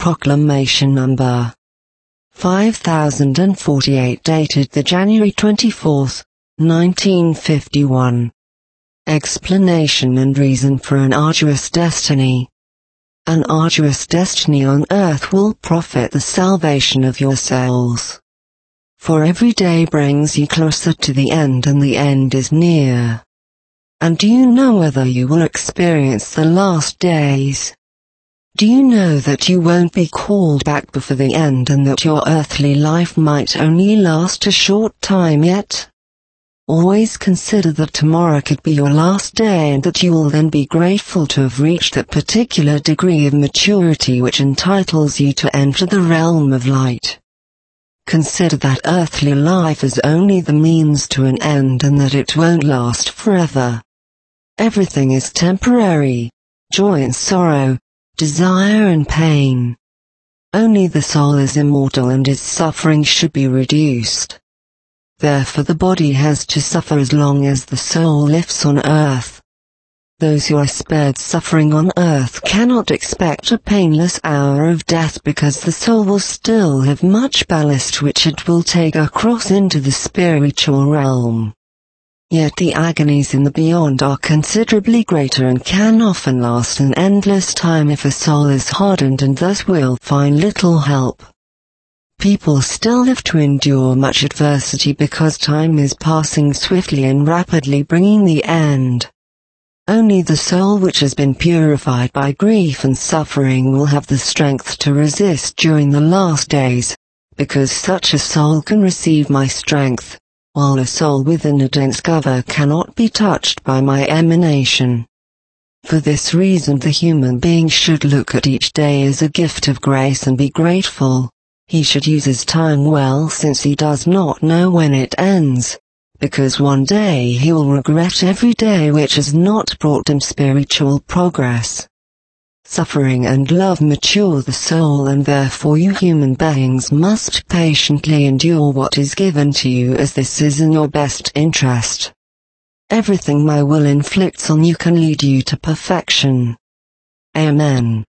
Proclamation Number 5048 dated the January 24, 1951. Explanation and reason for an arduous destiny. An arduous destiny on earth will profit the salvation of your souls. For every day brings you closer to the end, and the end is near. And do you know whether you will experience the last days? Do you know that you won't be called back before the end, and that your earthly life might only last a short time yet? Always consider that tomorrow could be your last day, and that you will then be grateful to have reached that particular degree of maturity which entitles you to enter the realm of light. Consider that earthly life is only the means to an end, and that it won't last forever. Everything is temporary: joy and sorrow, desire and pain. Only the soul is immortal, and its suffering should be reduced. Therefore the body has to suffer as long as the soul lives on earth. Those who are spared suffering on earth cannot expect a painless hour of death, because the soul will still have much ballast which it will take across into the spiritual realm. Yet the agonies in the beyond are considerably greater, and can often last an endless time if a soul is hardened, and thus will find little help. People still live to endure much adversity, because time is passing swiftly and rapidly, bringing the end. Only the soul which has been purified by grief and suffering will have the strength to resist during the last days, because such a soul can receive my strength, while a soul within a dense cover cannot be touched by my emanation. For this reason the human being should look at each day as a gift of grace and be grateful. He should use his time well, since he does not know when it ends, because one day he will regret every day which has not brought him spiritual progress. Suffering and love mature the soul, and therefore you human beings must patiently endure what is given to you, as this is in your best interest. Everything my will inflicts on you can lead you to perfection. Amen.